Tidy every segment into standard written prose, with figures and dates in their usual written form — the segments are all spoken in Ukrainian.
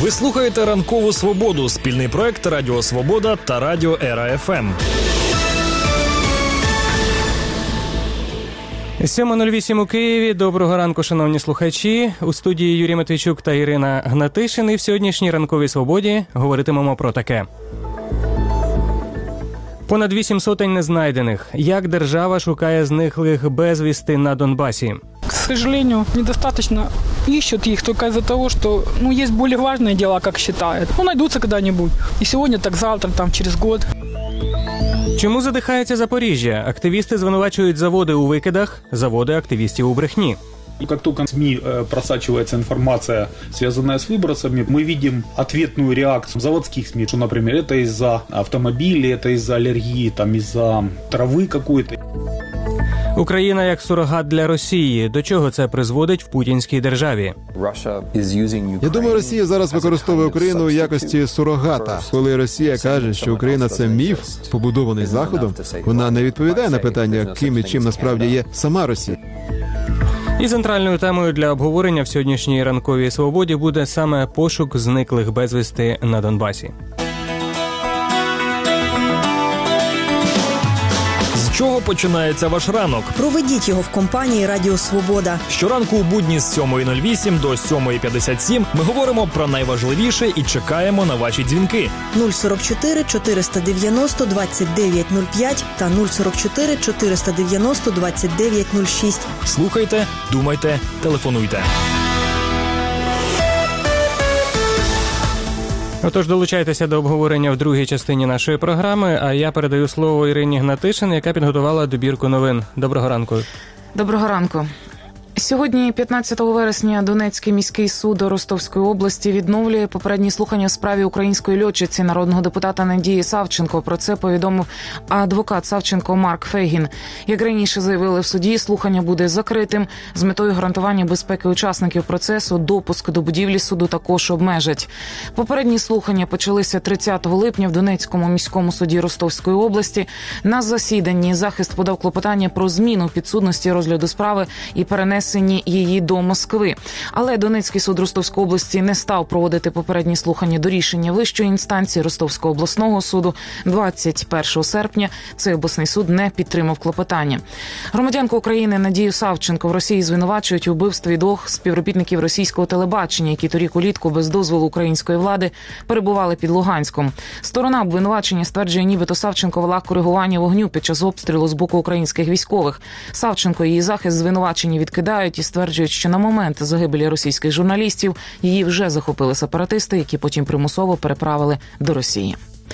Ви слухаєте «Ранкову свободу» – спільний проект Радіо Свобода та Радіо Ера ФМ. 7:08 у Києві. Доброго ранку, шановні слухачі. У студії Юрій Матвійчук та Ірина Гнатишин. І в сьогоднішній «Ранковій свободі» говоритимемо про таке. Понад 8 сотень незнайдених. Як держава шукає зниклих безвісти на Донбасі? К сожалению, недостаточно ищут их только из-за того, что есть более важные дела, как считают. Найдутся когда-нибудь. И сегодня, так завтра, через год. Чому задихається Запоріжжя? Активісти звинувачують заводи у викидах, заводи активістів у брехні. Как только в СМИ просачивается информация, связанная с выбросами, мы видим ответную реакцию заводских СМИ, что, например, это из-за автомобилей, это из-за аллергии, из-за травы какой-то. Україна як сурогат для Росії. До чого це призводить в путінській державі? Я думаю, Росія зараз використовує Україну у якості сурогата. Коли Росія каже, що Україна – це міф, побудований Заходом, вона не відповідає на питання, ким і чим насправді є сама Росія. І центральною темою для обговорення в сьогоднішній «Ранковій свободі» буде саме пошук зниклих безвісти на Донбасі. З чого починається ваш ранок? Проведіть його в компанії «Радіо Свобода». Щоранку у будні з 7:08 до 7:57 ми говоримо про найважливіше і чекаємо на ваші дзвінки. 044 490 2905 та 044 490 2906. Слухайте, думайте, телефонуйте. Отож, долучайтеся до обговорення в другій частині нашої програми, а я передаю слово Ірині Гнатишин, яка підготувала добірку новин. Доброго ранку. Доброго ранку. Сьогодні, 15 вересня, Донецький міський суд Ростовської області відновлює попередні слухання в справі української льотчиці, народного депутата Надії Савченко. Про це повідомив адвокат Савченко Марк Фейгін. Як раніше заявили в суді, слухання буде закритим. З метою гарантування безпеки учасників процесу допуск до будівлі суду також обмежать. Попередні слухання почалися 30 липня в Донецькому міському суді Ростовської області. На засіданні захист подав клопотання про зміну підсудності розгляду справи і перенесення її до Москви. Але Донецький суд Ростовської області не став проводити попередні слухання до рішення вищої інстанції Ростовського обласного суду. 21 серпня цей обласний суд не підтримав клопотання. Громадянку України Надію Савченко в Росії звинувачують у вбивстві двох співробітників російського телебачення, які торік улітку без дозволу української влади перебували під Луганськом. Сторона обвинувачення стверджує, нібито Савченко вела коригування вогню під час обстрілу з боку українських військових. Савченко і її захист звинувачення відкидають і стверджують, що на момент загибелі російських журналістів її вже захопили сепаратисти, які потім примусово переправили до Росії.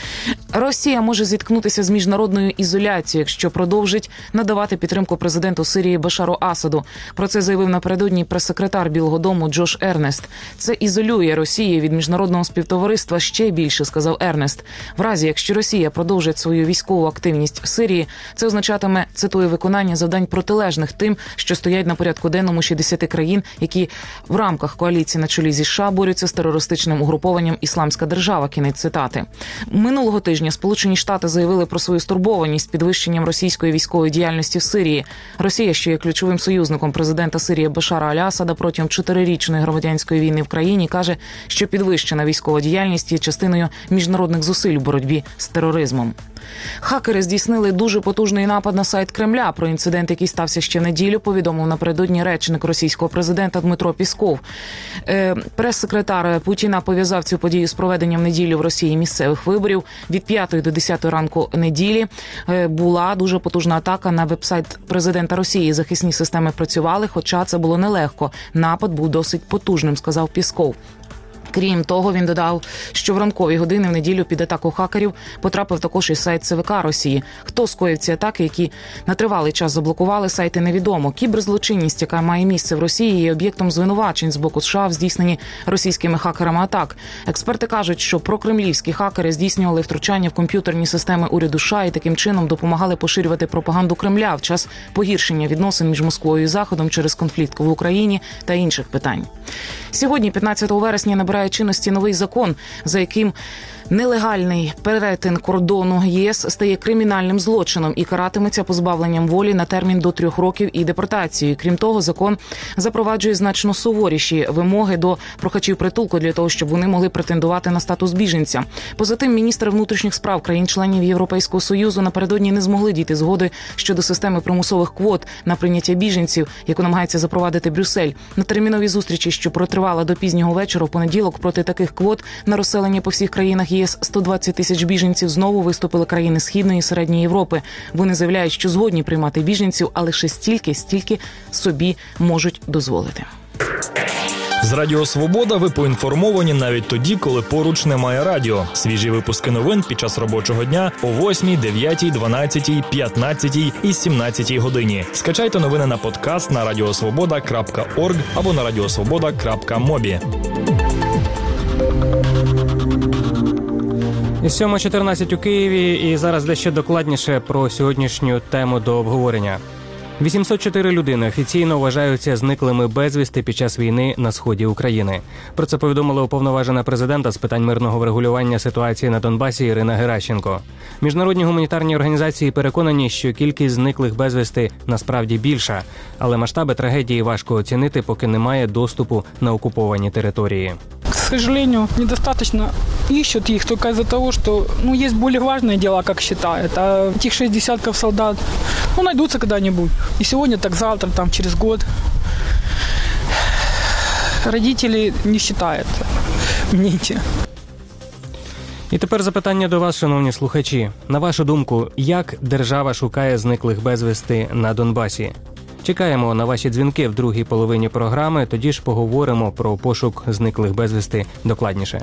Росія може зіткнутися з міжнародною ізоляцією, якщо продовжить надавати підтримку президенту Сирії Башару Асаду. Про це заявив напередодні прес-секретар Білого дому Джош Ернест. Це ізолює Росію від міжнародного співтовариства ще більше, сказав Ернест. В разі, якщо Росія продовжить свою військову активність в Сирії, це означатиме, цитую, виконання завдань протилежних тим, що стоять на порядку денному 60 країн, які в рамках коаліції на чолі зі США борються з терористичним угрупованням «Ісламська держава». Кінець цитати. Минулого тижня Сполучені Штати заявили про свою стурбованість підвищенням російської військової діяльності в Сирії. Росія, що є ключовим союзником президента Сирії Башара Аль-Асада протягом 4-річної громадянської війни в країні, каже, що підвищена військова діяльність є частиною міжнародних зусиль у боротьбі з тероризмом. Хакери здійснили дуже потужний напад на сайт Кремля. Про інцидент, який стався ще в неділю, повідомив напередодні речник російського президента Дмитро Пісков. Прес-секретар Путіна пов'язав цю подію з проведенням неділі в Росії місцевих виборів. Від 5 до 10 ранку неділі була дуже потужна атака на веб-сайт президента Росії. Захисні системи працювали, хоча це було нелегко. Напад був досить потужним, сказав Пісков. Крім того, він додав, що в ранкові години в неділю під атаку хакерів потрапив також і сайт ЦВК Росії. Хто скоїв ці атаки, які на тривалий час заблокували сайти, невідомо. Кіберзлочинність, яка має місце в Росії, є об'єктом звинувачень з боку США в здійсненні російськими хакерами атак. Експерти кажуть, що прокремлівські хакери здійснювали втручання в комп'ютерні системи уряду США і таким чином допомагали поширювати пропаганду Кремля в час погіршення відносин між Москвою і Заходом через конфлікт в Україні та інших питань. Сьогодні, 15 вересня, набирає набирає чинності новий закон, за яким нелегальний перетин кордону ЄС стає кримінальним злочином і каратиметься позбавленням волі на термін до 3 років і депортацією. Крім того, закон запроваджує значно суворіші вимоги до прохачів притулку для того, щоб вони могли претендувати на статус біженця. Поза тим, міністри внутрішніх справ країн-членів Європейського Союзу напередодні не змогли дійти згоди щодо системи примусових квот на прийняття біженців, яку намагається запровадити Брюссель. На терміновій зустрічі, що протривала до пізнього вечора в понеділок, проти таких квот на розселення по всіх країнах ЄС 120 тисяч біженців знову виступили країни Східної і Середньої Європи. Вони заявляють, що згодні приймати біженців, а лише стільки собі можуть дозволити. З Радіо Свобода ви поінформовані навіть тоді, коли поруч немає радіо. Свіжі випуски новин під час робочого дня о 8, 9, 12, 15 і 17 годині. Скачайте новини на подкаст на radiosvoboda.org або на radiosvoboda.mobi. 7:14 у Києві, і зараз дещо докладніше про сьогоднішню тему до обговорення. 804 людини офіційно вважаються зниклими безвісти під час війни на сході України. Про це повідомила уповноважена президента з питань мирного врегулювання ситуації на Донбасі Ірина Геращенко. Міжнародні гуманітарні організації переконані, що кількість зниклих безвісти насправді більша, але масштаби трагедії важко оцінити, поки немає доступу на окуповані території. К сожалению, недостаточно ищут их только из-за того, что есть более важные дела, как считают. А этих 6 десятков солдат найдутся когда-нибудь. И сегодня, так завтра, там, через год. Родители не считают. Мните. І тепер запитання до вас, шановні слухачі. На вашу думку, як держава шукає зниклих безвісти на Донбасі? Чекаємо на ваші дзвінки в другій половині програми, тоді ж поговоримо про пошук зниклих безвісти докладніше.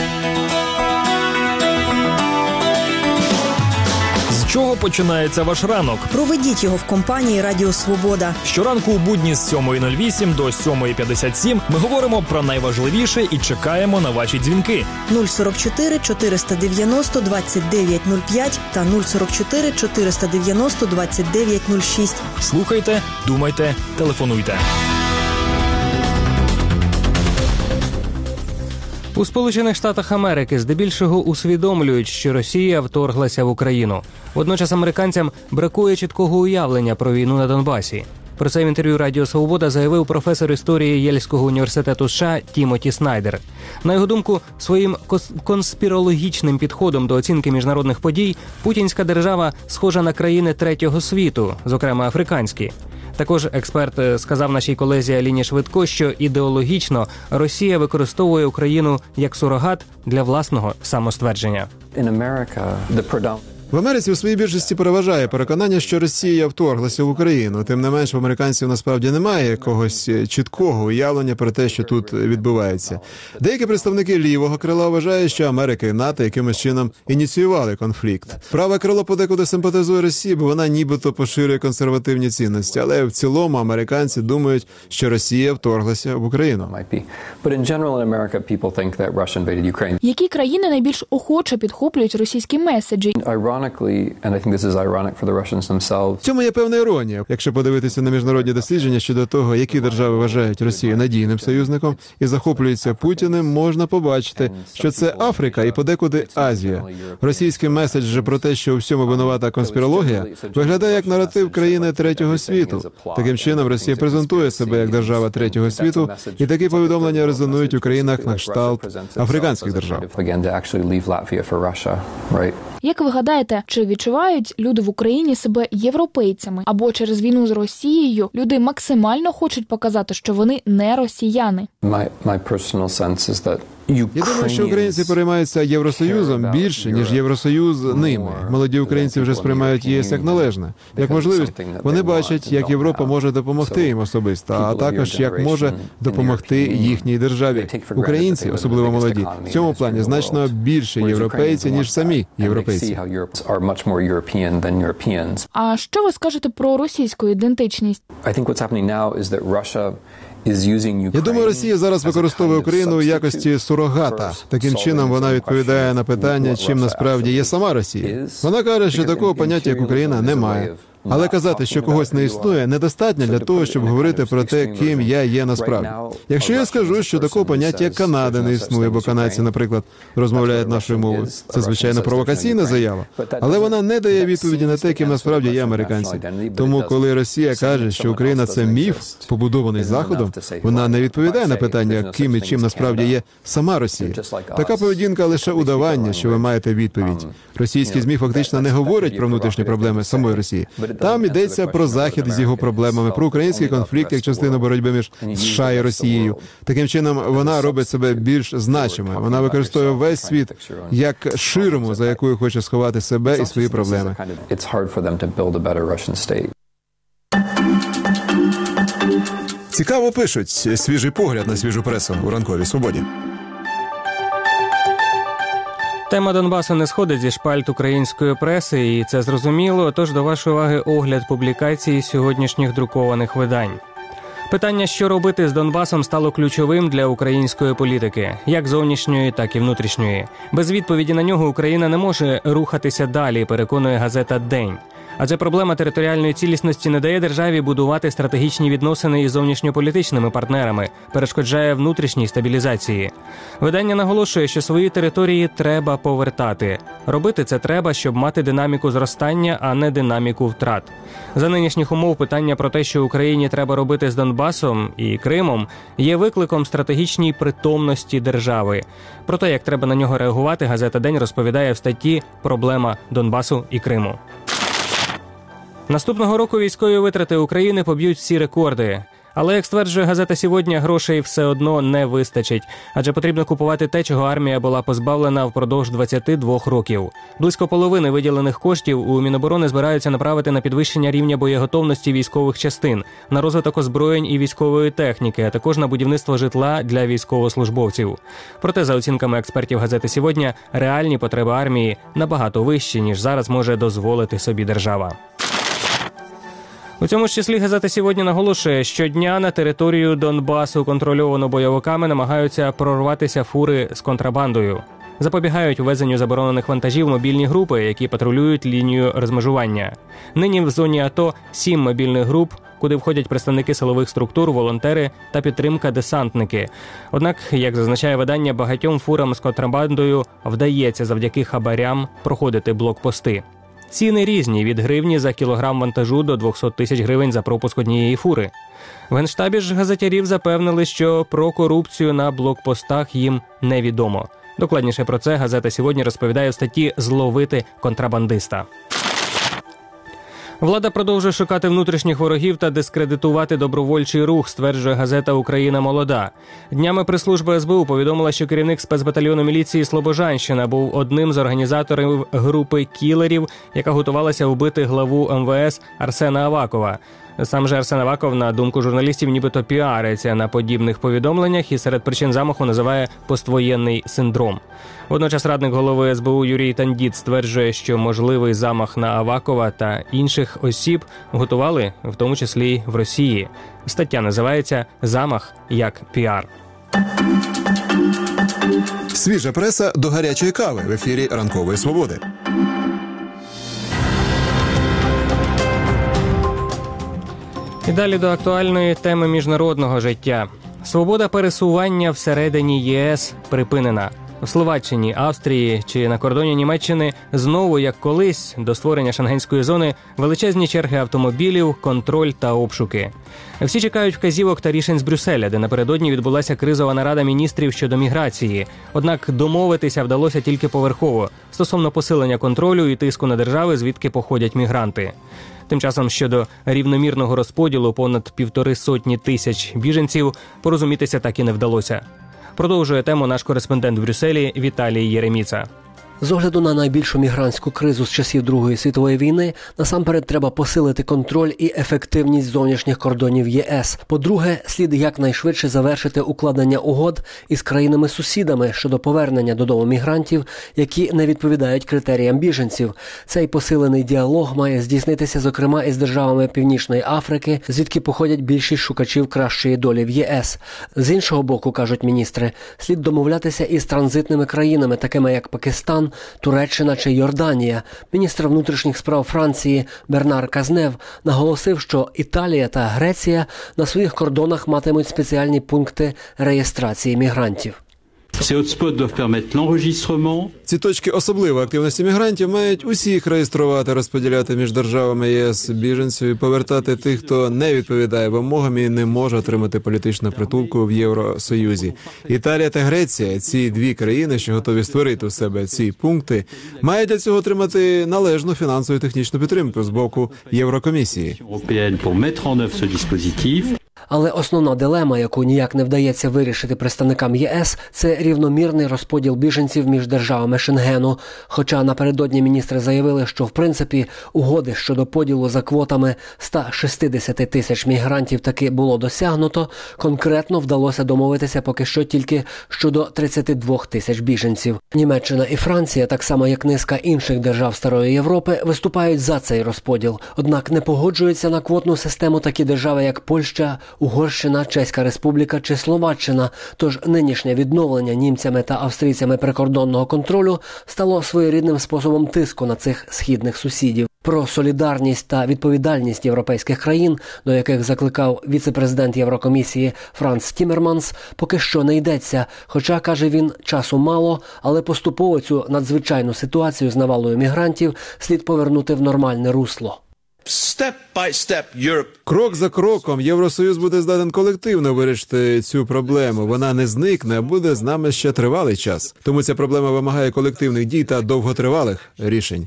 З чого починається ваш ранок? Проведіть його в компанії Радіо Свобода. Щоранку у будні з 7:08 до 7:57 ми говоримо про найважливіше і чекаємо на ваші дзвінки. 044 490 2905 та 044 490 2906. Слухайте, думайте, телефонуйте. У Сполучених Штатах Америки здебільшого усвідомлюють, що Росія вторглася в Україну. Водночас американцям бракує чіткого уявлення про війну на Донбасі. Про це в інтерв'ю Радіо Свобода заявив професор історії Єльського університету США Тімоті Снайдер. На його думку, своїм конспірологічним підходом до оцінки міжнародних подій путінська держава схожа на країни третього світу, зокрема африканські. Також експерт сказав нашій колезі Аліні Швидко, що ідеологічно Росія використовує Україну як сурогат для власного самоствердження. В Америці у своїй більшості переважає переконання, що Росія вторглася в Україну. Тим не менш, в американців насправді немає якогось чіткого уявлення про те, що тут відбувається. Деякі представники лівого крила вважають, що Америка і НАТО якимось чином ініціювали конфлікт. Праве крило подекуди симпатизує Росії, бо вона нібито поширює консервативні цінності. Але в цілому американці думають, що Росія вторглася в Україну. Які країни найбільш охоче підхоплюють російські меседжі? В цьому є певна іронія. Якщо подивитися на міжнародні дослідження щодо того, які держави вважають Росію надійним союзником і захоплюються Путіним, можна побачити, що це Африка і подекуди Азія. Російський меседж же про те, що у всьому винувата конспірологія, виглядає як наратив країни третього світу. Таким чином, Росія презентує себе як держава третього світу, і такі повідомлення резонують у країнах на кшталт африканських держав. Як ви гадаєте, чи відчувають люди в Україні себе європейцями? Або через війну з Росією люди максимально хочуть показати, що вони не росіяни? Я думаю, що українці переймаються Євросоюзом більше, ніж Євросоюз ними. Молоді українці вже сприймають ЄС як належне, як можливість. Вони бачать, як Європа може допомогти їм особисто, а також як може допомогти їхній державі. Українці, особливо молоді, в цьому плані значно більше європейці, ніж самі європейці. А що ви скажете про російську ідентичність? Я думаю, Росія зараз використовує Україну у якості сурогата. Таким чином вона відповідає на питання, чим насправді є сама Росія. Вона каже, що такого поняття, як Україна, немає. Але казати, що когось не існує, недостатньо для того, щоб говорити про те, ким я є насправді. Якщо я скажу, що такого поняття як Канада не існує, бо канадці, наприклад, розмовляють нашою мовою, це, звичайно, провокаційна заява, але вона не дає відповіді на те, ким насправді є американці. Тому, коли Росія каже, що Україна – це міф, побудований Заходом, вона не відповідає на питання, ким і чим насправді є сама Росія. Така поведінка лише удавання, що ви маєте відповідь. Російські ЗМІ фактично не говорять про внутрішні проблеми самої Росії. Там йдеться про Захід з його проблемами, про український конфлікт як частину боротьби між США і Росією. Таким чином, вона робить себе більш значимою. Вона використовує весь світ як ширму, за якою хоче сховати себе і свої проблеми. Цікаво пишуть. Свіжий погляд на свіжу пресу у ранковій свободі. Тема Донбасу не сходить зі шпальт української преси, і це зрозуміло, тож до вашої уваги огляд публікацій сьогоднішніх друкованих видань. Питання, що робити з Донбасом, стало ключовим для української політики, як зовнішньої, так і внутрішньої. Без відповіді на нього Україна не може рухатися далі, переконує газета «День». Адже проблема територіальної цілісності не дає державі будувати стратегічні відносини із зовнішньополітичними партнерами, перешкоджає внутрішній стабілізації. Видання наголошує, що свої території треба повертати. Робити це треба, щоб мати динаміку зростання, а не динаміку втрат. За нинішніх умов питання про те, що Україні треба робити з Донбасом і Кримом, є викликом стратегічній притомності держави. Про те, як треба на нього реагувати, газета «День» розповідає в статті «Проблема Донбасу і Криму». Наступного року військові витрати України поб'ють всі рекорди. Але, як стверджує газета «Сьогодні», грошей все одно не вистачить. Адже потрібно купувати те, чого армія була позбавлена впродовж 22 років. Близько половини виділених коштів у Міноборони збираються направити на підвищення рівня боєготовності військових частин, на розвиток озброєнь і військової техніки, а також на будівництво житла для військовослужбовців. Проте, за оцінками експертів газети «Сьогодні», реальні потреби армії набагато вищі, ніж зараз може дозволити собі держава. У цьому ж числі газета «Сьогодні» наголошує, що щодня на територію Донбасу, контрольовану бойовиками, намагаються прорватися фури з контрабандою. Запобігають ввезенню заборонених вантажів мобільні групи, які патрулюють лінію розмежування. Нині в зоні АТО 7 мобільних груп, куди входять представники силових структур, волонтери та підтримка-десантники. Однак, як зазначає видання, багатьом фурам з контрабандою вдається завдяки хабарям проходити блокпости. Ціни різні – від гривні за кілограм вантажу до 200 тисяч гривень за пропуск однієї фури. В Генштабі ж газетярів запевнили, що про корупцію на блокпостах їм невідомо. Докладніше про це газета «Сьогодні» розповідає в статті «Зловити контрабандиста». Влада продовжує шукати внутрішніх ворогів та дискредитувати добровольчий рух, стверджує газета «Україна молода». Днями прес-служба СБУ повідомила, що керівник спецбатальйону міліції Слобожанщина був одним з організаторів групи кілерів, яка готувалася вбити главу МВС Арсена Авакова. Сам же Арсен Аваков, на думку журналістів, нібито піариться на подібних повідомленнях і серед причин замаху називає поствоєнний синдром. Водночас радник голови СБУ Юрій Тандіт стверджує, що можливий замах на Авакова та інших осіб готували, в тому числі в Росії. Стаття називається «Замах як піар». Свіжа преса до гарячої кави в ефірі «Ранкової свободи». І далі до актуальної теми міжнародного життя. Свобода пересування всередині ЄС припинена. В Словаччині, Австрії чи на кордоні Німеччини знову, як колись, до створення шенгенської зони величезні черги автомобілів, контроль та обшуки. Всі чекають вказівок та рішень з Брюсселя, де напередодні відбулася кризова нарада міністрів щодо міграції. Однак домовитися вдалося тільки поверхово, стосовно посилення контролю і тиску на держави, звідки походять мігранти. Тим часом щодо рівномірного розподілу понад 150 тисяч біженців порозумітися так і не вдалося. Продовжує тему наш кореспондент в Брюсселі Віталій Єреміца. З огляду на найбільшу мігрантську кризу з часів Другої світової війни, насамперед треба посилити контроль і ефективність зовнішніх кордонів ЄС. По-друге, слід якнайшвидше завершити укладення угод із країнами-сусідами щодо повернення додому мігрантів, які не відповідають критеріям біженців. Цей посилений діалог має здійснитися, зокрема, із державами Північної Африки, звідки походять більшість шукачів кращої долі в ЄС. З іншого боку, кажуть міністри, слід домовлятися із транзитними країнами, такими як Пакистан, Туреччина чи Йорданія. Міністр внутрішніх справ Франції Бернар Казнев наголосив, що Італія та Греція на своїх кордонах матимуть спеціальні пункти реєстрації мігрантів. Ці точки особливої активності мігрантів мають усіх реєструвати, розподіляти між державами ЄС біженців і повертати тих, хто не відповідає вимогам і не може отримати політичну притулку в Євросоюзі. Італія та Греція, ці дві країни, що готові створити у себе ці пункти, мають для цього отримати належну фінансову і технічну підтримку з боку Єврокомісії. Але основна дилема, яку ніяк не вдається вирішити представникам ЄС, це рівномірний розподіл біженців між державами Шенгену. Хоча напередодні міністри заявили, що в принципі угоди щодо поділу за квотами 160 тисяч мігрантів таки було досягнуто, конкретно вдалося домовитися поки що тільки щодо 32 тисяч біженців. Німеччина і Франція, так само як низка інших держав Старої Європи, виступають за цей розподіл. Однак не погоджуються на квотну систему такі держави, як Польща, Угорщина, Чеська Республіка чи Словаччина. Тож нинішнє відновлення німцями та австрійцями прикордонного контролю стало своєрідним способом тиску на цих східних сусідів. Про солідарність та відповідальність європейських країн, до яких закликав віце-президент Єврокомісії Франц Тіммерманс, поки що не йдеться. Хоча, каже він, часу мало, але поступово цю надзвичайну ситуацію з навалою мігрантів слід повернути в нормальне русло. Крок за кроком Євросоюз буде здатен колективно вирішити цю проблему. Вона не зникне, а буде з нами ще тривалий час. Тому ця проблема вимагає колективних дій та довготривалих рішень.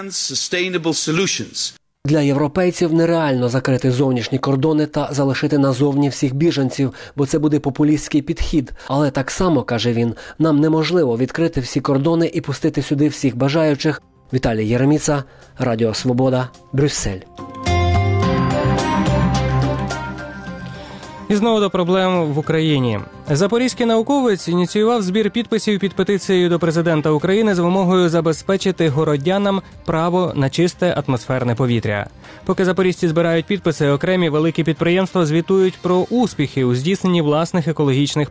Для європейців нереально закрити зовнішні кордони та залишити назовні всіх біженців, бо це буде популістський підхід. Але так само, каже він, нам неможливо відкрити всі кордони і пустити сюди всіх бажаючих. Віталій Єреміца, Радіо Свобода, Брюссель. І знову до проблем в Україні. Запорізький науковець ініціював збір підписів під петицією до президента України з вимогою забезпечити городянам право на чисте атмосферне повітря. Поки запоріжці збирають підписи, окремі великі підприємства звітують про успіхи у здійсненні власних екологічних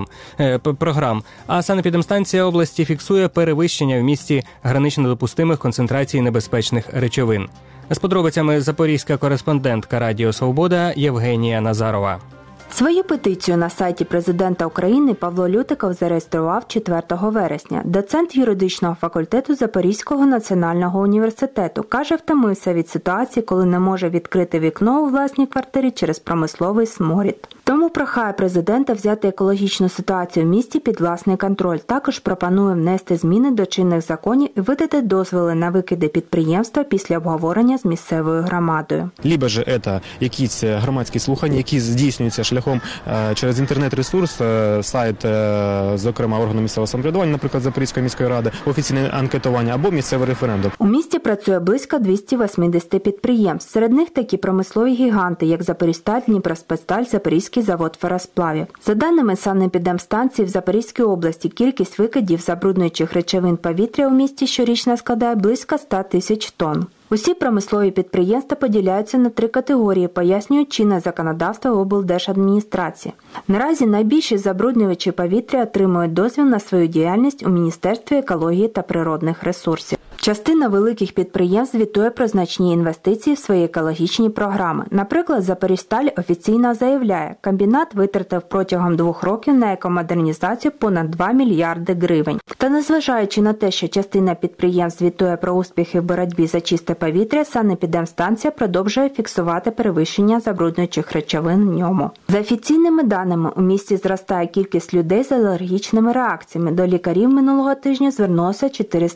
програм. А санепідемстанція області фіксує перевищення в місті гранично допустимих концентрацій небезпечних речовин. З подробицями запорізька кореспондентка Радіо Свобода Євгенія Назарова. Свою петицію на сайті президента України Павло Лютиков зареєстрував 4 вересня. Доцент юридичного факультету Запорізького національного університету каже, втомився від ситуації, коли не може відкрити вікно у власній квартирі через промисловий сморід. Тому прохає президента взяти екологічну ситуацію в місті під власний контроль. Також пропонує внести зміни до чинних законів і видати дозволи на викиди підприємства після обговорення з місцевою громадою. Либо ж це якісь громадські слухання, які здійснюються шляхом через інтернет-ресурс, сайт, зокрема, органу місцевого самоврядування, наприклад, Запорізької міської ради, офіційне анкетування або місцевий референдум. У місті працює близько 280 підприємств. Серед них такі промислові гіганти, як Запорізьсталь, Дніпроспецсталь, Запорізький завод феросплавів. За даними санепідемстанції в Запорізькій області, кількість викидів забруднюючих речовин повітря у місті щорічно складає близько 100 тисяч тонн. Усі промислові підприємства поділяються на 3 категорії, пояснюють чинне законодавство облдержадміністрації. Наразі найбільші забруднювачі повітря отримують дозвіл на свою діяльність у Міністерстві екології та природних ресурсів. Частина великих підприємств звітує про значні інвестиції в свої екологічні програми. Наприклад, Запорізьсталь офіційно заявляє, комбінат витратив протягом 2 років на екомодернізацію понад 2 мільярди гривень. Та незважаючи на те, що частина підприємств звітує про успіхи в боротьбі за чисте повітря, санепідемстанція продовжує фіксувати перевищення забруднюючих речовин в ньому. За офіційними даними, у місті зростає кількість людей з алергічними реакціями. До лікарів минулого тижня звернулося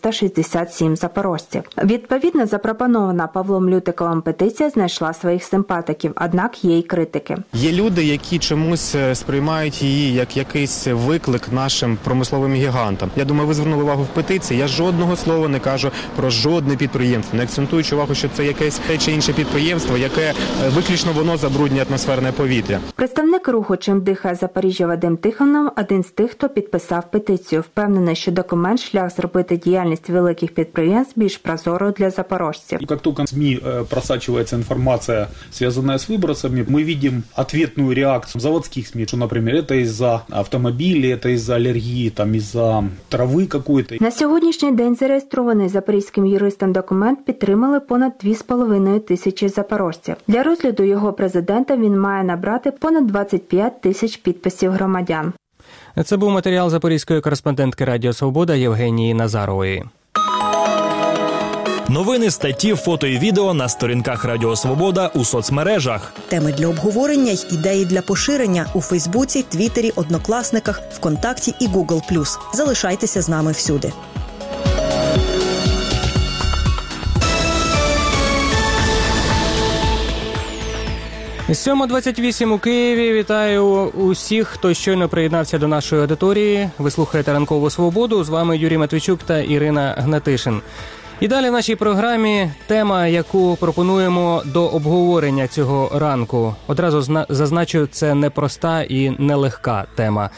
467 запорожців. Відповідно, запропонована Павлом Лютиковим петиція знайшла своїх симпатиків, однак є й критики. Є люди, які чомусь сприймають її як якийсь виклик нашим промисловим гігантам. Я думаю, ви звернули увагу в петиції. Я жодного слова не кажу про жодне підприємство, не акцентуючи увагу, що це якесь те чи інше підприємство, яке виключно воно забруднює атмосферне повітря. Представник руху «Чим дихає Запоріжжя» Вадим Тихонов – один з тих, хто підписав петицію. Впевнений, що документ шлях зробити діяльність великих підприємств підприємств більш прозорою для запорожців. Как только в СМИ просачивается информация, связанная с выбросами, мы видим ответную реакцию заводских СМИ, что, например, это из-за автомобилей, это из-за аллергии, там, из-за травы какой-то. На сьогоднішній день зареєстрований запорізьким юристом документ підтримали понад 2,5 тисячі запорожців. Для розгляду його президента він має набрати понад 25 тисяч підписів громадян. Це був матеріал запорізької кореспондентки Радіо Свобода Євгенії Назарової. Новини, статті, фото і відео на сторінках Радіо Свобода у соцмережах. Теми для обговорення й ідеї для поширення у Фейсбуці, Твіттері, Однокласниках, ВКонтакті і Google+. Залишайтеся з нами всюди. 7:28 у Києві. Вітаю усіх, хто щойно приєднався до нашої аудиторії. Ви слухаєте «Ранкову свободу». З вами Юрій Матвійчук та Ірина Гнатишин. І далі в нашій програмі тема, яку пропонуємо до обговорення цього ранку. Одразу зазначу, це непроста і нелегка тема.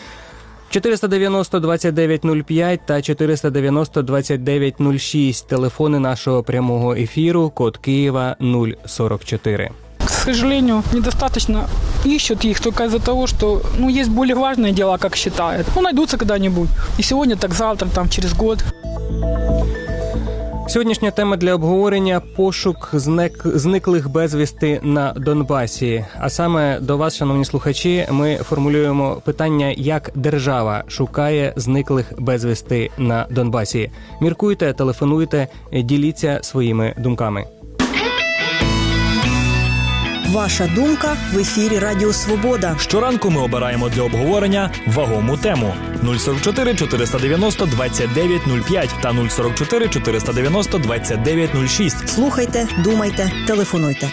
490-2905 та 490-2906 – телефони нашого прямого ефіру, код Києва 044. К сожалению, недостаточно ищут их только из-за того, что есть более важные дела, как считают. Найдутся когда-нибудь. И сегодня, так завтра, там, через год. Сьогоднішня тема для обговорення – пошук зниклих безвісти на Донбасі. А саме до вас, шановні слухачі, ми формулюємо питання, як держава шукає зниклих безвісти на Донбасі. Міркуйте, телефонуйте, діліться своїми думками. Ваша думка в ефірі Радіо Свобода. Щоранку ми обираємо для обговорення вагому тему. 044 490 2905 та 044 490 2906. Слухайте, думайте, телефонуйте.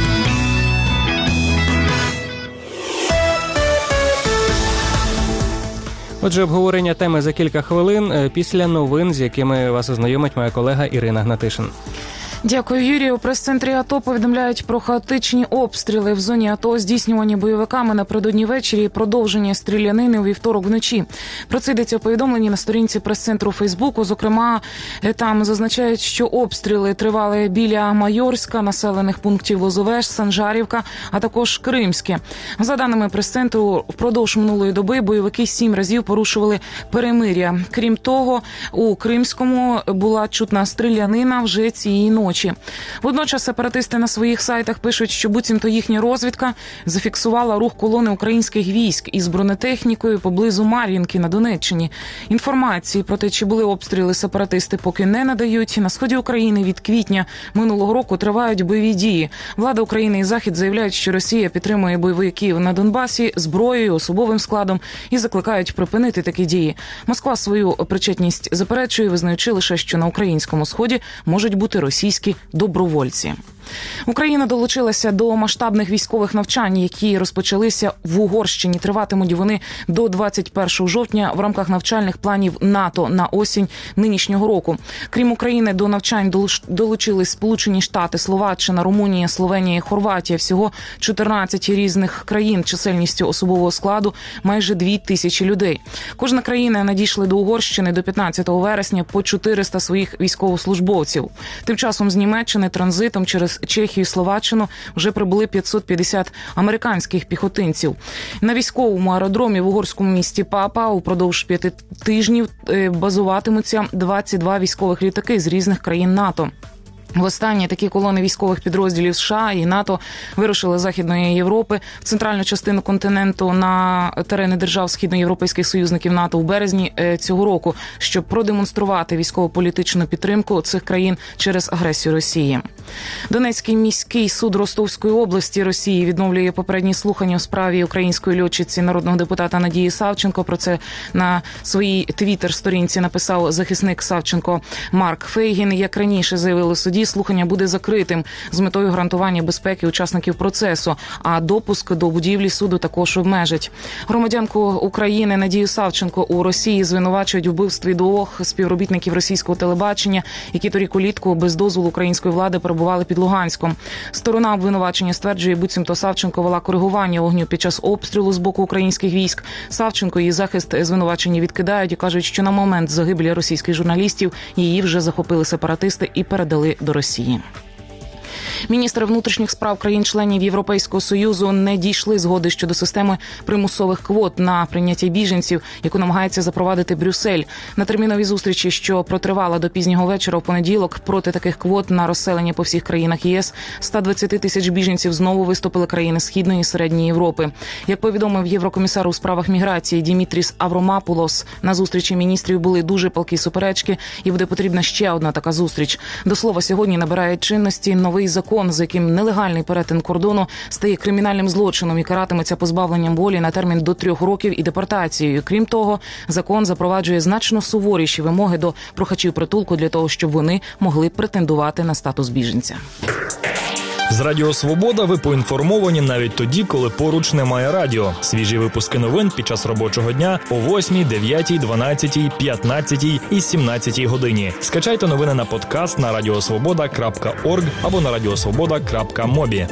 Отже, обговорення теми за кілька хвилин після новин, з якими вас ознайомить моя колега Ірина Гнатишин. Дякую, Юрію. У прес-центрі АТО повідомляють про хаотичні обстріли в зоні АТО, здійснювані бойовиками напередодні ввечері і продовження стрілянини у вівторок вночі. Про це йдеться у повідомленні на сторінці прес-центру Фейсбуку. Зокрема, там зазначають, що обстріли тривали біля Майорська, населених пунктів Лозовеш, Санжарівка, а також Кримське. За даними прес-центру, впродовж минулої доби бойовики 7 разів порушували перемир'я. Крім того, у Кримському була чутна стрілянина вже цієї ночі. Водночас сепаратисти на своїх сайтах пишуть, що буцімто їхня розвідка зафіксувала рух колони українських військ із бронетехнікою поблизу Мар'їнки на Донеччині. Інформації про те, чи були обстріли, сепаратисти поки не надають. На сході України від квітня минулого року тривають бойові дії. Влада України і Захід заявляють, що Росія підтримує бойовиків на Донбасі зброєю, особовим складом і закликають припинити такі дії. Москва свою причетність заперечує, визнаючи лише, що на українському сході можуть бути російські добровольці. Україна долучилася до масштабних військових навчань, які розпочалися в Угорщині. Триватимуть вони до 21 жовтня в рамках навчальних планів НАТО на осінь нинішнього року. Крім України, до навчань долучились Сполучені Штати, Словаччина, Румунія, Словенія і Хорватія. Всього 14 різних країн, чисельністю особового складу майже 2000 людей. Кожна країна надійшли до Угорщини до 15 вересня по 400 своїх військовослужбовців. Тим часом з Німеччини транзитом через Чехію і Словаччину вже прибули 550 американських піхотинців. На військовому аеродромі в угорському місті Папа упродовж 5 тижнів базуватимуться 22 військових літаки з різних країн НАТО. Востаннє такі колони військових підрозділів США і НАТО вирушили з Західної Європи в центральну частину континенту на терени держав східноєвропейських союзників НАТО в березні цього року, щоб продемонструвати військово-політичну підтримку цих країн через агресію Росії. Донецький міський суд Ростовської області Росії відновлює попередні слухання у справі української льотчиці народного депутата Надії Савченко. Про це на своїй твіттер-сторінці написав захисник Савченко Марк Фейгін. Як раніше заявили судді, суді слухання буде закритим з метою гарантування безпеки учасників процесу, а допуск до будівлі суду також обмежить. Громадянку України Надію Савченко у Росії звинувачують у вбивстві двох співробітників російського телебачення, які торік улітку без дозволу української влади перебували під Луганськом. Сторона обвинувачення стверджує, буцімто Савченко вела коригування вогню під час обстрілу з боку українських військ. Савченко і захист звинувачення відкидають і кажуть, що на момент загибелі російських журналістів її вже захопили сепаратисти і передали до Росії. Міністри внутрішніх справ країн-членів Європейського Союзу не дійшли згоди щодо системи примусових квот на прийняття біженців, яку намагається запровадити Брюссель. На терміновій зустрічі, що протривала до пізнього вечора в понеділок, проти таких квот на розселення по всіх країнах ЄС 120 тисяч біженців знову виступили країни Східної і Середньої Європи. Як повідомив єврокомісар у справах міграції Дімітріс Авромапулос, на зустрічі міністрів були дуже палкі суперечки і буде потрібна ще одна така зустріч. До слова, сьогодні набирає чинності новий закон, за яким нелегальний перетин кордону стає кримінальним злочином і каратиметься позбавленням волі на термін до 3 років і депортацією. Крім того, закон запроваджує значно суворіші вимоги до прохачів притулку для того, щоб вони могли претендувати на статус біженця. З Радіо Свобода ви поінформовані навіть тоді, коли поруч немає радіо. Свіжі випуски новин під час робочого дня о 8, 9, 12, 15 і 17 годині. Скачайте новини на подкаст на radiosvoboda.org або на radiosvoboda.mobi.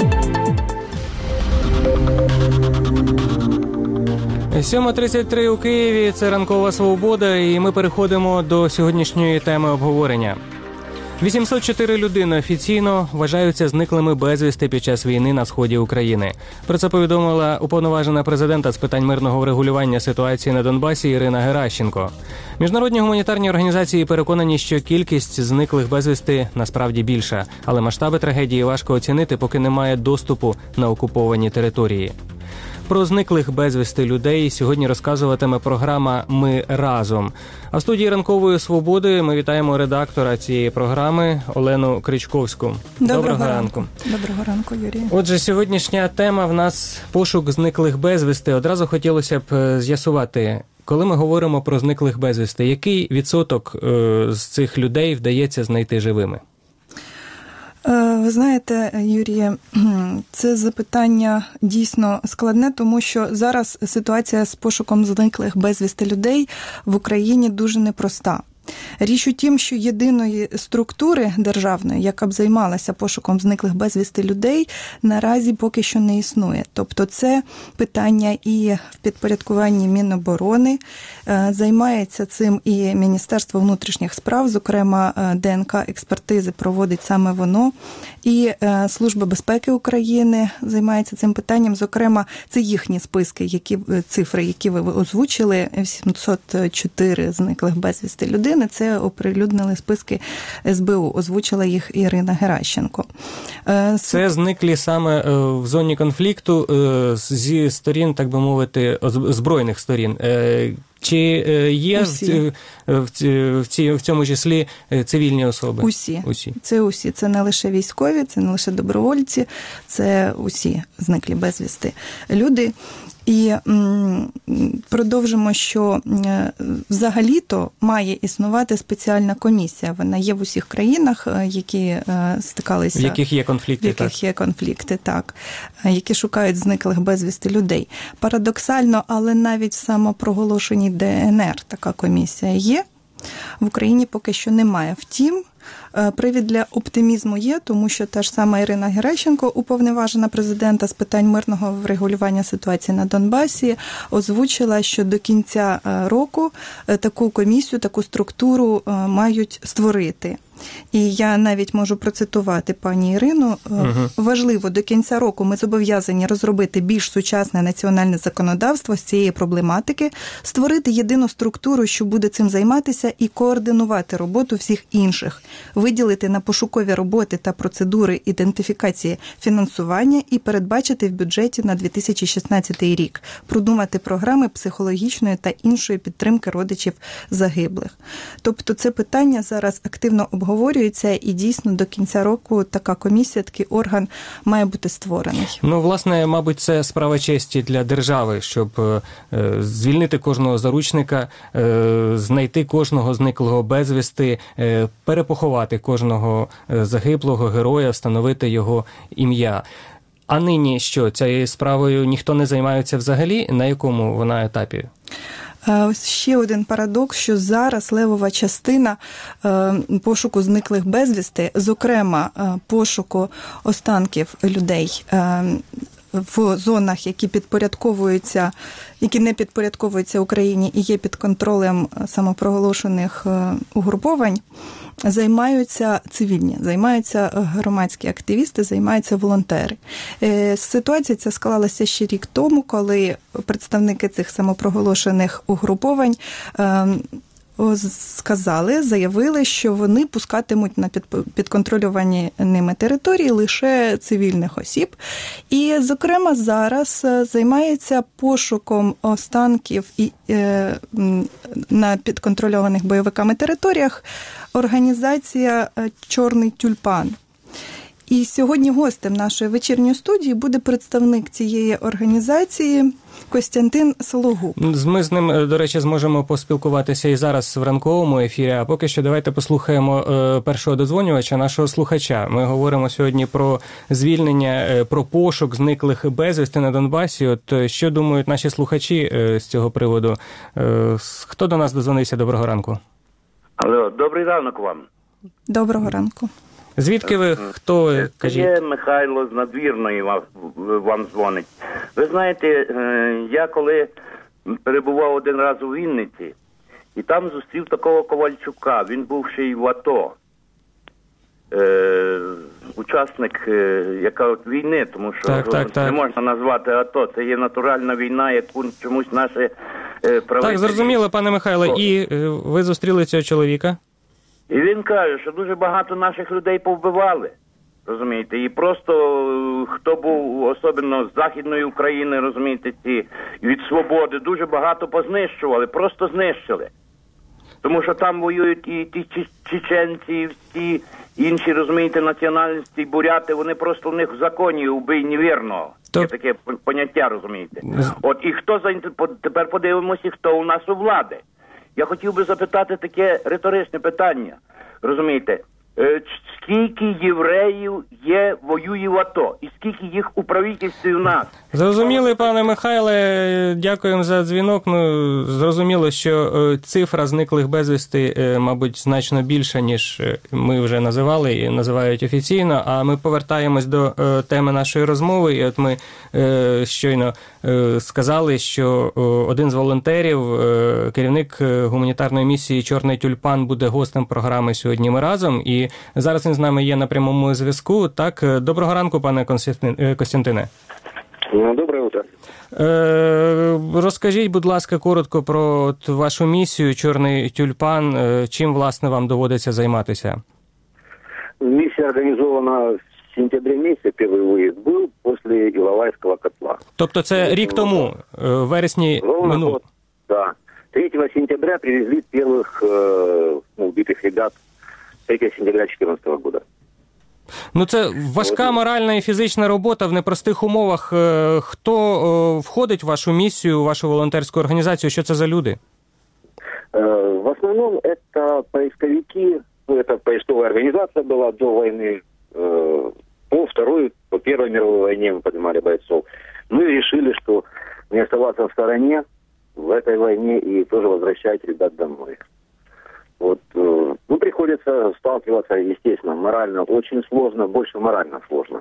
7:33 у Києві. Це ранкова свобода, і ми переходимо до сьогоднішньої теми обговорення. 804 людини офіційно вважаються зниклими безвісти під час війни на сході України. Про це повідомила уповноважена президента з питань мирного врегулювання ситуації на Донбасі Ірина Геращенко. Міжнародні гуманітарні організації переконані, що кількість зниклих безвісти насправді більша, але масштаби трагедії важко оцінити, поки немає доступу на окуповані території. Про зниклих безвісти людей сьогодні розказуватиме програма «Ми разом». А в студії «Ранкової свободи» ми вітаємо редактора цієї програми Олену Кричковську. Доброго ранку. Доброго ранку, Юрій. Отже, сьогоднішня тема в нас пошук зниклих безвісти. Одразу хотілося б з'ясувати, коли ми говоримо про зниклих безвісти, який відсоток з цих людей вдається знайти живими? Ви знаєте, Юрій, це запитання дійсно складне, тому що зараз ситуація з пошуком зниклих безвісти людей в Україні дуже непроста. Річ у тім, що єдиної структури державної, яка б займалася пошуком зниклих безвісти людей, наразі поки що не існує. Тобто це питання і в підпорядкуванні Міноборони, займається цим і Міністерство внутрішніх справ, зокрема ДНК-експертизи проводить саме воно, і Служба безпеки України займається цим питанням, зокрема це їхні списки, цифри, які ви озвучили, 704 зниклих безвісти людини, це оприлюднили списки СБУ, озвучила їх Ірина Геращенко. Це зниклі саме в зоні конфлікту зі сторін, так би мовити, збройних сторін. Чи є в цьому числі цивільні особи? Усі. Це усі. Це не лише військові, це не лише добровольці, це усі зниклі безвісти люди. І продовжимо, що взагалі-то має існувати спеціальна комісія. Вона є в усіх країнах, які стикалися... В яких є конфлікти, в яких є конфлікти, так. Які шукають зниклих безвісти людей. Парадоксально, але навіть в самопроголошеній ДНР така комісія є. В Україні поки що немає. Втім, привід для оптимізму є, тому що та ж сама Ірина Геращенко, уповноважена президента з питань мирного врегулювання ситуації на Донбасі, озвучила, що до кінця року таку комісію, таку структуру мають створити. І я навіть можу процитувати пані Ірину. Важливо, до кінця року ми зобов'язані розробити більш сучасне національне законодавство з цієї проблематики, створити єдину структуру, що буде цим займатися, і координувати роботу всіх інших, виділити на пошукові роботи та процедури ідентифікації фінансування і передбачити в бюджеті на 2016 рік, продумати програми психологічної та іншої підтримки родичів загиблих. Тобто це питання зараз активно обговорюється обговорюється, і дійсно до кінця року така комісія, такий орган має бути створений. Ну, власне, мабуть, це справа честі для держави, щоб звільнити кожного заручника, знайти кожного зниклого безвісти, перепоховати кожного загиблого героя, встановити його ім'я. А нині що, цією справою ніхто не займається взагалі? На якому вона етапі? Ось ще один парадокс, що зараз левова частина пошуку зниклих безвісти, зокрема пошуку останків людей в зонах, які не підпорядковуються Україні і є під контролем самопроголошених угруповань, займаються цивільні, займаються громадські активісти, займаються волонтери. Ситуація ця склалася ще рік тому, коли представники цих самопроголошених угруповань заявили, що вони пускатимуть на підконтрольовані ними території лише цивільних осіб. І, зокрема, зараз займається пошуком останків на підконтрольованих бойовиками територіях організація «Чорний тюльпан». І сьогодні гостем нашої вечірньої студії буде представник цієї організації Костянтин Сологуб. Ми з ним, до речі, зможемо поспілкуватися і зараз в ранковому ефірі, а поки що давайте послухаємо першого додзвонювача, нашого слухача. Ми говоримо сьогодні про звільнення, про пошук зниклих безвісти на Донбасі. От що думають наші слухачі з цього приводу? Хто до нас дозвонився? Доброго ранку. Алло, добрий ранок вам. Доброго ранку. Звідки ви? Хто? Кажіть. Це Михайло з Надвірної вам дзвонить. Ви знаєте, я коли перебував один раз у Вінниці, і там зустрів такого Ковальчука. Він був ще й в АТО. Учасник війни, тому що не можна назвати АТО. Це є натуральна війна, яку чомусь наші правителі... Так, зрозуміло, пане Михайло. І ви зустріли цього чоловіка? І він каже, що дуже багато наших людей повбивали, розумієте, і просто хто був, особливо з Західної України, розумієте, ці від Свободи, дуже багато познищували, просто знищили. Тому що там воюють і ті чеченці, і всі інші, розумієте, національності, буряти, вони просто у них в законі убий невірного. Є таке поняття, розумієте. От і тепер подивимося, хто у нас у влади. Я хотів би запитати таке риторичне питання, розумієте, скільки євреїв воює в АТО, і скільки їх у правительстві у нас? Зрозуміли, пане Михайле, дякуємо за дзвінок. Ну, зрозуміло, що цифра зниклих безвісти, мабуть, значно більша, ніж ми вже називали і називають офіційно, а ми повертаємось до теми нашої розмови, і от ми щойно сказали, що один з волонтерів, керівник гуманітарної місії «Чорний тюльпан» буде гостем програми «Сьогодні ми разом», і зараз він з нами є на прямому зв'язку. Так, доброго ранку, пане Костянтине. Доброе утро. Розкажіть, будь ласка, коротко про вашу місію «Чорний тюльпан». Чим, власне, вам доводиться займатися? Миссия организована в сентябре месяце, первый выезд был после Иловайского котла. Тобто це рік тому, в вересні минулого? Да. 3 сентября привезли первых убитых ребят 3 сентября 2014 года. Ну, це важка моральна і фізична робота в непростих умовах. Хто входить в вашу місію, в вашу волонтерську організацію? Що це за люди? В основном это поисковики. Это поисковая организация была до войны. По Второй, по Первой мировой войне мы поднимали бойцов. Мы решили, что не оставаться в стороне в этой войне и тоже возвращать ребят домой. Вот, ну, приходится сталкиваться, естественно, морально очень сложно, больше морально сложно.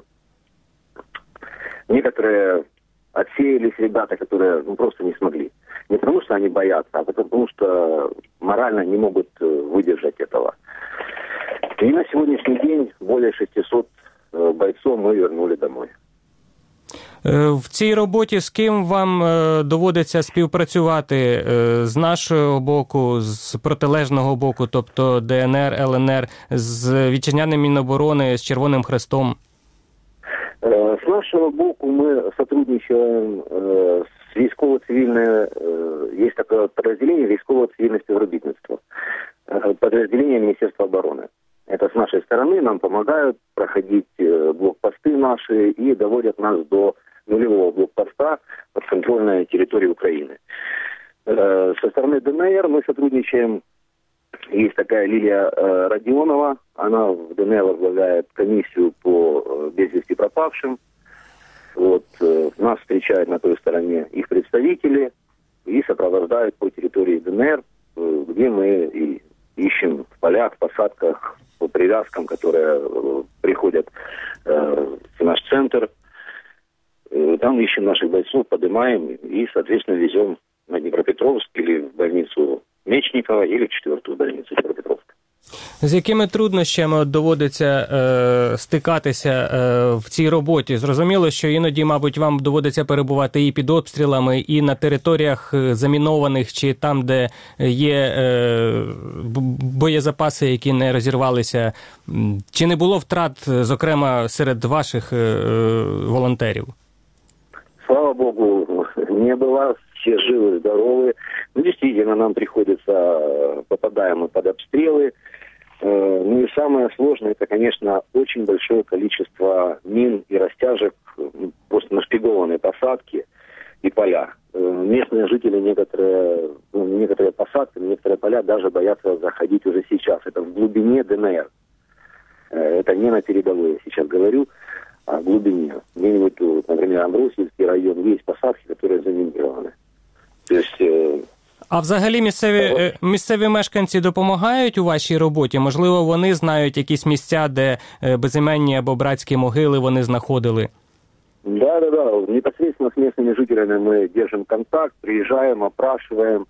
Некоторые отсеялись ребята, которые просто не смогли. Не потому, что они боятся, а потому, что морально не могут выдержать этого. И на сегодняшний день более 600 бойцов мы вернули домой. В цій роботі з ким вам доводиться співпрацювати? З нашого боку, з протилежного боку, тобто ДНР, ЛНР, з вітчизняним Міноборони, з Червоним Хрестом? С нашего боку мы сотрудничаем с військово-цивильное, есть такое подразделение військово-цивильное співробітництво, подразделение Министерства обороны. Это с нашей стороны нам помогают проходить блокпосты наши и доводят нас до нулевого блокпоста подконтрольной территории Украины. Со стороны ДНР мы сотрудничаем. Есть такая Лилия Родионова, она в ДНР возглавляет комиссию по без вести пропавшим. Вот, нас встречают на той стороне их представители и сопровождают по территории ДНР, где мы и ищем в полях, в посадках, по привязкам, которые приходят в наш центр. Там ищем наших бойцов, поднимаем и, соответственно, везем на Днепропетровск или в больницу Мечникова, или в 4-ю больницу Днепропетровска. З якими труднощами доводиться стикатися в цій роботі? Зрозуміло, що іноді, мабуть, вам доводиться перебувати і під обстрілами, і на територіях замінованих, чи там, де є боєзапаси, які не розірвалися. Чи не було втрат, зокрема, серед ваших волонтерів? Слава Богу, не было. Все живы, здоровы. Ну, действительно, нам приходится, попадаем мы под обстрелы. Ну и самое сложное, это, конечно, очень большое количество мин и растяжек, просто нашпигованные посадки и поля. Местные жители некоторые посадки, некоторые поля даже боятся заходить уже сейчас. Это в глубине ДНР. Это не на передовой, я сейчас говорю, а в глубине. Где-нибудь, например, Амбросівський район, есть посадки, которые заминированы. То есть... А взагалі місцеві мешканці допомагають у вашій роботі? Можливо, вони знають якісь місця, де безіменні або братські могили вони знаходили? Да. Непосредственно с местными жителями мы держим контакт, приезжаем, опрашиваем,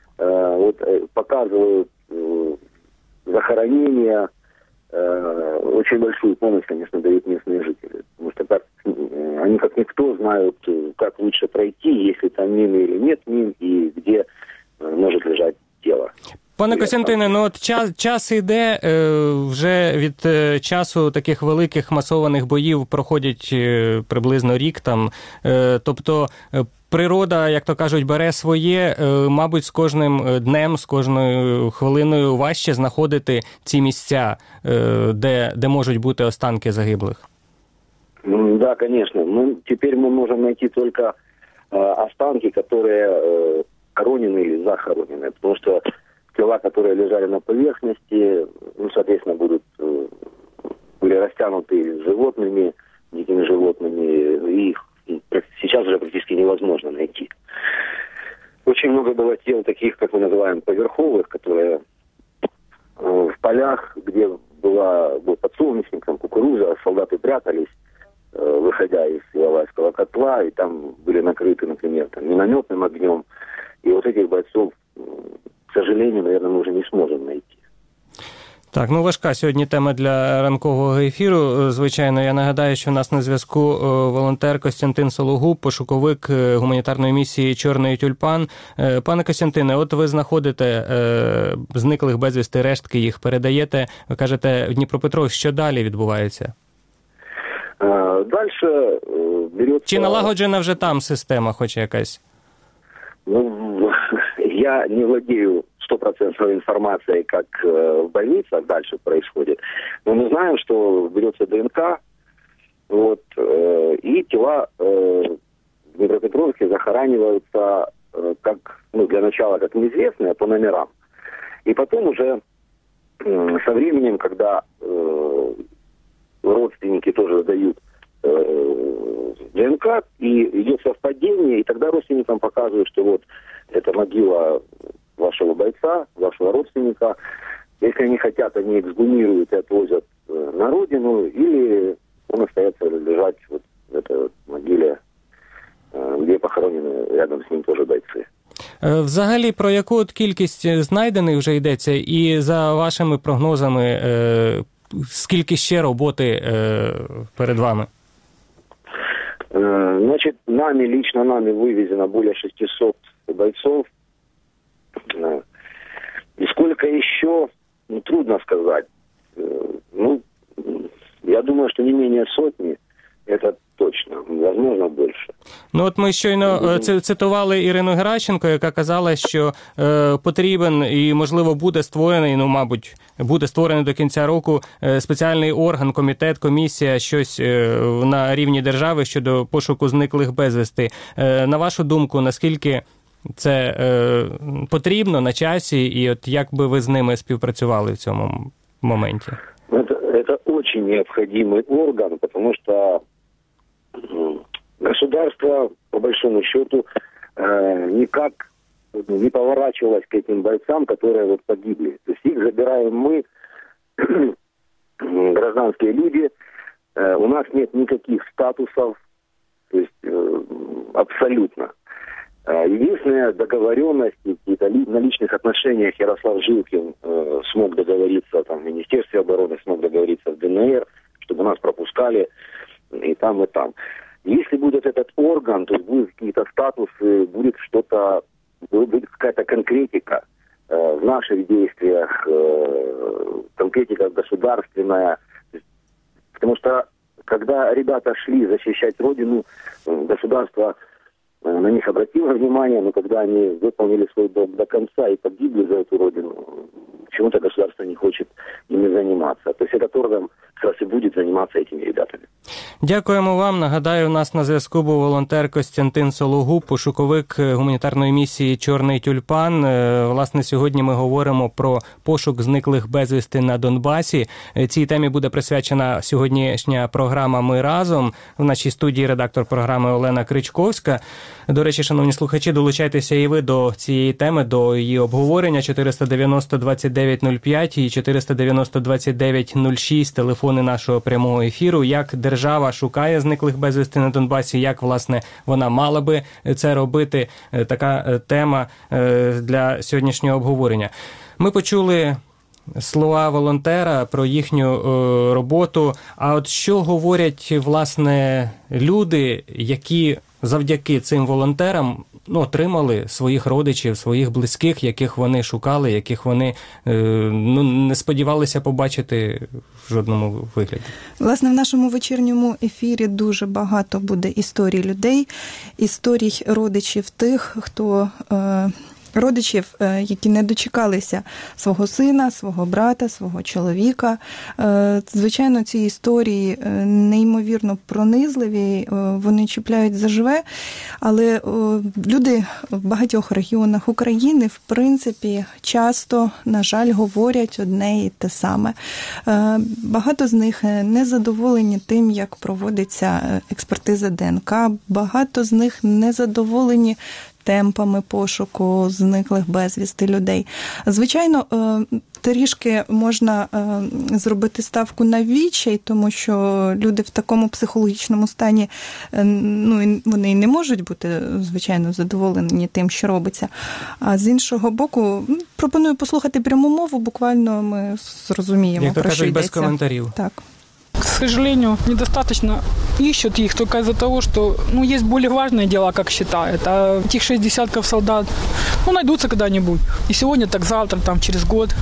показывают захоронения. Очень большую помощь, конечно, дают местные жители. Потому что они как никто знают, как лучше пройти, если там мины или нет мин, и где може лежати тіло. Пане Костянтине, ну от час іде, вже від часу таких великих масованих боїв проходять приблизно рік там, тобто природа, як то кажуть, бере своє, мабуть, з кожним днем, з кожною хвилиною важче знаходити ці місця, де можуть бути останки загиблих. Да, конечно. Теперь мы можем найти только останки, которые хоронены или захоронены, потому что тела, которые лежали на поверхности, соответственно, были растянуты животными, дикими животными, и их сейчас уже практически невозможно найти. Очень много было тел таких, как мы называем, поверховых, которые в полях, где был подсолнечник, там кукуруза, солдаты прятались, выходя из Иловайского котла, и там были накрыты, например, минометным огнем. И вот этих бойцов, к сожалению, наверное, мы уже не сможем найти. Так, ну важка сьогодні тема для ранкового ефіру. Звичайно, я нагадаю, що у нас на зв'язку волонтер Костянтин Сологуб, пошуковик гуманітарної місії «Чорний тюльпан». Пане Костянтине, от ви знаходите зниклих безвісти, рештки їх передаєте. Ви кажете, в Дніпропетровськ, що далі відбувається? Дальше берется... Чи налагоджена вже там система хоч якась? Я не владею 100% информацией, как в больницах дальше происходит. Но мы знаем, что берется ДНК, и тела в Днепропетровске захораниваются как, для начала как неизвестные по номерам. И потом уже со временем, когда родственники тоже сдают ДНК, и идет совпадение, и тогда родственникам показывают, что вот это могила вашего бойца, вашего родственника. Если они хотят, они эксгумируют и отвозят на родину, или он остается лежать вот в этой могиле, где похоронены рядом с ним тоже бойцы. Взагалі, про яку от кількість знайдених вже йдеться, і за вашими прогнозами, скільки ще роботи перед вами? Значит, лично нами вывезено более 600 бойцов. И сколько еще, трудно сказать. Я думаю, что не менее сотни, это точно, возможно, больше. Ну от ми щойно цитували Ірину Геращенко, яка казала, що потрібен і, можливо, буде створений, мабуть, буде створений до кінця року спеціальний орган, комітет, комісія, щось на рівні держави щодо пошуку зниклих безвісти. На вашу думку, наскільки це потрібно на часі, і от як би ви з ними співпрацювали в цьому моменті? Это очень необходимый орган, потому что государство, по большому счету, никак не поворачивалось к этим бойцам, которые вот погибли. То есть их забираем мы, гражданские люди, у нас нет никаких статусов, то есть абсолютно. Единственная договоренность, какие-то на личных отношениях Ярослав Жилкин смог договориться там, в Министерстве обороны, смог договориться в ДНР, чтобы нас пропускали и там, и там. Если будет этот орган, то будут какие-то статусы, будет что-то, будет какая-то конкретика в наших действиях, конкретика государственная. Потому что, когда ребята шли защищать Родину, государство на них обратило внимание, но когда они выполнили свой долг до конца и погибли за эту Родину, почему-то государство не хочет ими заниматься. То есть этот орган как раз и будет заниматься этими ребятами. Дякуємо вам. Нагадаю, у нас на зв'язку був волонтер Костянтин Сологуб, пошуковик гуманітарної місії «Чорний тюльпан». Власне, сьогодні ми говоримо про пошук зниклих безвісти на Донбасі. Цій темі буде присвячена сьогоднішня програма «Ми разом». В нашій студії редактор програми Олена Кричковська. До речі, шановні слухачі, долучайтеся і ви до цієї теми, до її обговорення. 490-2905 і 490-2906 телефони нашого прямого ефіру. Як держава шукає зниклих безвісти на Донбасі, як, власне, вона мала би це робити. Така тема для сьогоднішнього обговорення. Ми почули слова волонтера про їхню роботу. А от що говорять, власне, люди, які завдяки цим волонтерам отримали своїх родичів, своїх близьких, яких вони шукали, яких вони не сподівалися побачити в жодному вигляді? Власне, в нашому вечірньому ефірі дуже багато буде історій людей, історій родичів тих, хто... Родичів, які не дочекалися свого сина, свого брата, свого чоловіка. Звичайно, ці історії неймовірно пронизливі, вони чіпляють заживе, але люди в багатьох регіонах України, в принципі, часто, на жаль, говорять одне і те саме. Багато з них не задоволені тим, як проводиться експертиза ДНК, багато з них не задоволені темпами пошуку зниклих безвісти людей. Звичайно, трішки можна зробити ставку на відчай, тому що люди в такому психологічному стані, вони не можуть бути, звичайно, задоволені тим, що робиться. А з іншого боку, пропоную послухати пряму мову, буквально ми зрозуміємо, про що йдеться. Без коментарів. Так. К сожалению, недостаточно ищут их только из-за того, что есть более важные дела, как считают. А этих 6 десятков солдат найдутся когда-нибудь. И сегодня, так завтра, через год.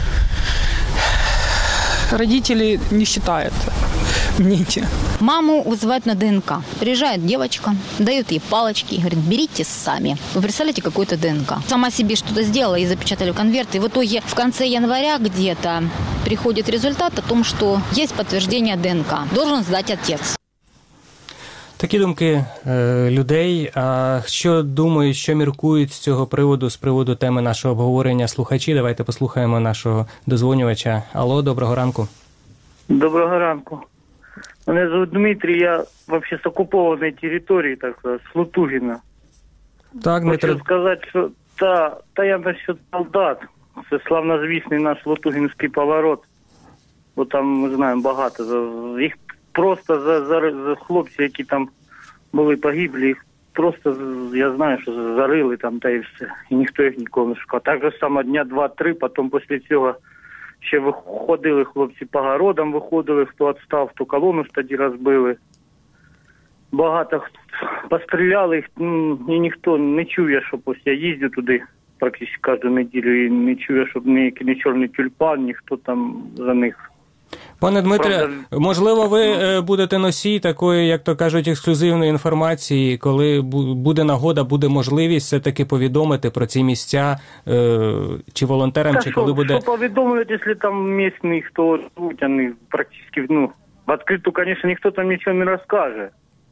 Родители не считают. Мните. Маму вызывают на ДНК. Приезжает девочка, дает ей палочки и говорит: берите сами. Вы представляете, какой-то ДНК. Сама себе что-то сделала и запечатали в конверт. И в итоге в конце января где-то приходит результат о том, что есть подтверждение ДНК. Должен сдать отец. Такі думки людей. А що думають, що міркують з цього приводу, з приводу теми нашого обговорення слухачі? Давайте послухаємо нашого дозвонювача. Алло, доброго ранку. Доброго ранку. Мене звуть Дмитрий, я вообще з окупованої території, так сказати, з Лутугіна. Так, Дмитрий. Хочу сказати, що та я насчет солдат. Це славнозвісний наш Лутугінський поворот. Бо там, ми знаємо, багато. Їх просто за хлопці, які там були погиблі, їх просто, я знаю, що зарили там, та і все. І ніхто їх ніколи не шукав. Так же само дня 2-3, потім після цього ще виходили хлопці по городам, виходили, хто відстав, хто колону ж тоді розбили. Багато постріляли їх, і ніхто не чує, що ось я їздю туди практично кожну неділю, і не чує, щоб ні Чорний тюльпан, ніхто там за них. Пане Дмитре, можливо, ви будете носій такої, як то кажуть, ексклюзивної інформації, коли буде нагода, буде можливість все-таки повідомити про ці місця, чи волонтерам, чи коли буде... Що повідомлять, якщо там місцеві, хто тут, вони практично, в відкриту, звісно, ніхто там нічого не розкаже.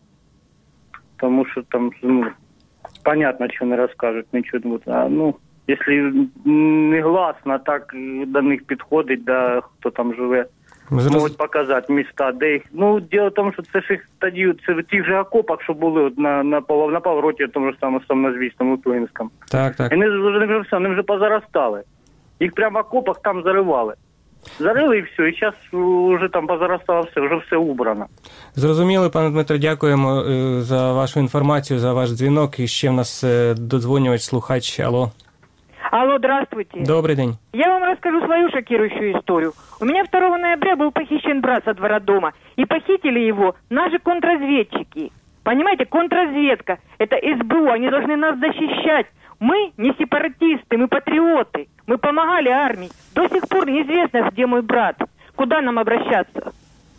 Тому що там, понятно, що не розкажуть, нічого. Якщо негласно так до них підходить, да, хто там живе, можуть показати міста, де їх. Діло в тому, що це ж їх тоді, це в тих же окопах, що були на повороті, тому ж самозвісному Лутугінському. Так. Вони вже позаростали. Їх прямо в окопах там заривали. Зарили і все, і зараз вже там позаростало все, вже все убрано. Зрозуміли, пане Дмитро, дякуємо за вашу інформацію, за ваш дзвінок. І ще в нас додзвонювач, слухач. Алло. Алло, здравствуйте. Добрый день. Я вам расскажу свою шокирующую историю. У меня 2 ноября был похищен брат со двора дома. И похитили его наши контрразведчики. Понимаете, контрразведка. Это СБУ, они должны нас защищать. Мы не сепаратисты, мы патриоты. Мы помогали армии. До сих пор неизвестно, где мой брат. Куда нам обращаться?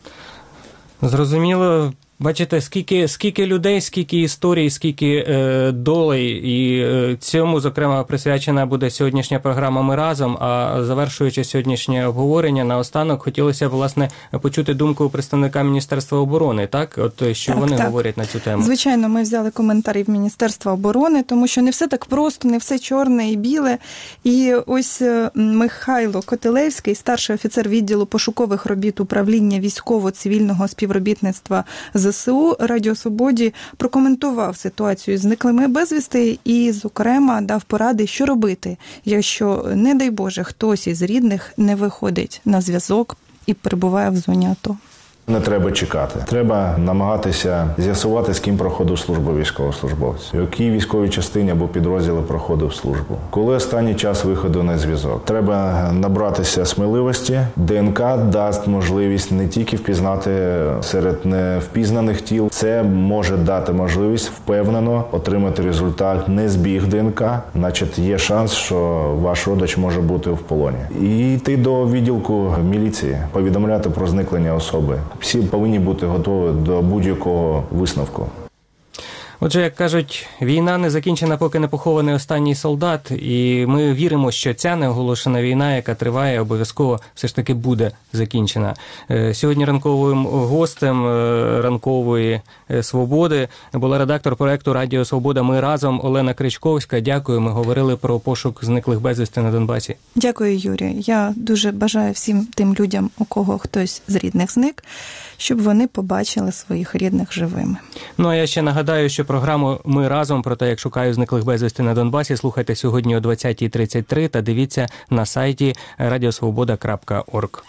Зрозуміло. Бачите, скільки людей, скільки історій, скільки долей, і цьому, зокрема, присвячена буде сьогоднішня програма «Ми разом», а завершуючи сьогоднішнє обговорення, наостанок хотілося б, власне, почути думку представника Міністерства оборони, так? От що вони говорять на цю тему? Звичайно, ми взяли коментарі в Міністерства оборони, тому що не все так просто, не все чорне і біле. І ось Михайло Котелевський, старший офіцер відділу пошукових робіт управління військово-цивільного співробітництва ЗСУ Радіо Свободі прокоментував ситуацію з зниклими безвісти і, зокрема, дав поради, що робити, якщо, не дай Боже, хтось із рідних не виходить на зв'язок і перебуває в зоні АТО. Не треба чекати. Треба намагатися з'ясувати, з ким проходив службу військовослужбовець, в якій військовій частині або підрозділі проходив службу. Коли останній час виходу на зв'язок. Треба набратися сміливості. ДНК дасть можливість не тільки впізнати серед невпізнаних тіл. Це може дати можливість впевнено отримати результат не збіг ДНК, значить є шанс, що ваш родич може бути в полоні. І йти до відділку міліції, повідомляти про зникнення особи. Всі повинні бути готові до будь-якого висновку. Отже, як кажуть, війна не закінчена, поки не похований останній солдат. І ми віримо, що ця неоголошена війна, яка триває, обов'язково все ж таки буде закінчена. Сьогодні ранковим гостем ранкової «Свободи» була редактор проєкту «Радіо Свобода. Ми разом» Олена Кричковська. Дякую. Ми говорили про пошук зниклих безвісти на Донбасі. Дякую, Юрій. Я дуже бажаю всім тим людям, у кого хтось з рідних зник, щоб вони побачили своїх рідних живими. Ну, а я ще нагадаю, що програму «Ми разом» про те, як шукають зниклих безвісти на Донбасі, слухайте сьогодні о 20:33 та дивіться на сайті radiosvoboda.org.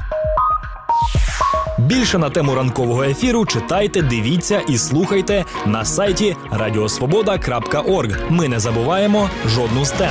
Більше на тему ранкового ефіру читайте, дивіться і слухайте на сайті radiosvoboda.org. Ми не забуваємо жодну з тем.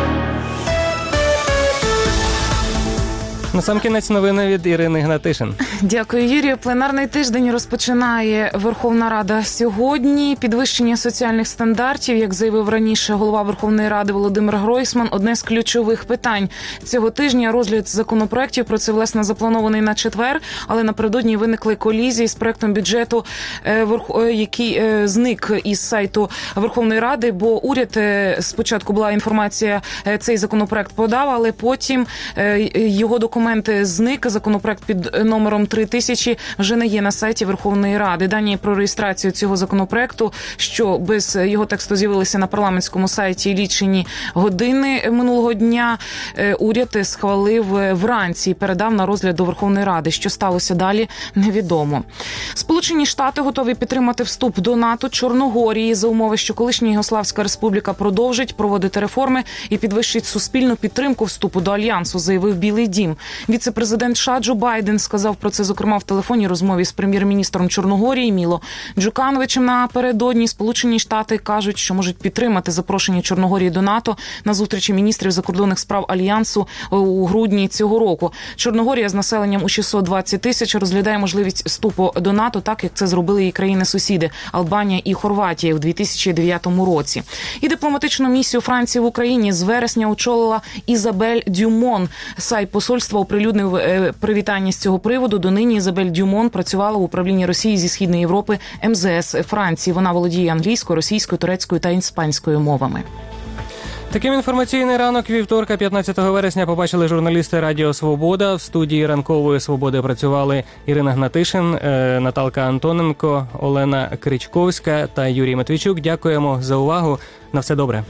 Насамкінець новини від Ірини Гнатишин. Дякую, Юрію. Пленарний тиждень розпочинає Верховна Рада сьогодні. Підвищення соціальних стандартів, як заявив раніше голова Верховної Ради Володимир Гройсман, одне з ключових питань цього тижня. Розгляд законопроєктів про це, власне, запланований на четвер, але напередодні виникли колізії з проєктом бюджету, який зник із сайту Верховної Ради, бо уряд, спочатку була інформація, цей законопроєкт подав, але потім його документи зник. Законопроект під номером 3000 вже не є на сайті Верховної Ради. Дані про реєстрацію цього законопроекту, що без його тексту з'явилися на парламентському сайті лічені години минулого дня, уряд схвалив вранці і передав на розгляд до Верховної Ради. Що сталося далі, невідомо. Сполучені Штати готові підтримати вступ до НАТО Чорногорії за умови, що колишня Югославська республіка продовжить проводити реформи і підвищить суспільну підтримку вступу до Альянсу, заявив Білий дім. Віце-президент США Джо Байден сказав про це, зокрема, в телефонній розмові з прем'єр-міністром Чорногорії Міло Джукановичем напередодні. Сполучені Штати кажуть, що можуть підтримати запрошення Чорногорії до НАТО на зустрічі міністрів закордонних справ Альянсу у грудні цього року. Чорногорія з населенням у 620 тисяч розглядає можливість вступу до НАТО, так як це зробили її країни-сусіди Албанія і Хорватія у 2009 році. І дипломатичну місію Франції в Україні з вересня очолила Ізабель Дюмон. Сайт посольства оприлюднив привітання з цього приводу. Донині Ізабель Дюмон працювала в управлінні Росії зі Східної Європи МЗС Франції. Вона володіє англійською, російською, турецькою та іспанською мовами. Таким інформаційний ранок вівторка, 15 вересня, побачили журналісти Радіо Свобода. В студії Ранкової Свободи працювали Ірина Гнатишин, Наталка Антоненко, Олена Кричковська та Юрій Матвійчук. Дякуємо за увагу. На все добре.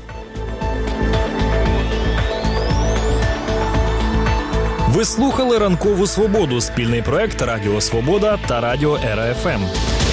Ви слухали Ранкову Свободу, спільний проект Радіо Свобода та Радіо РФМ.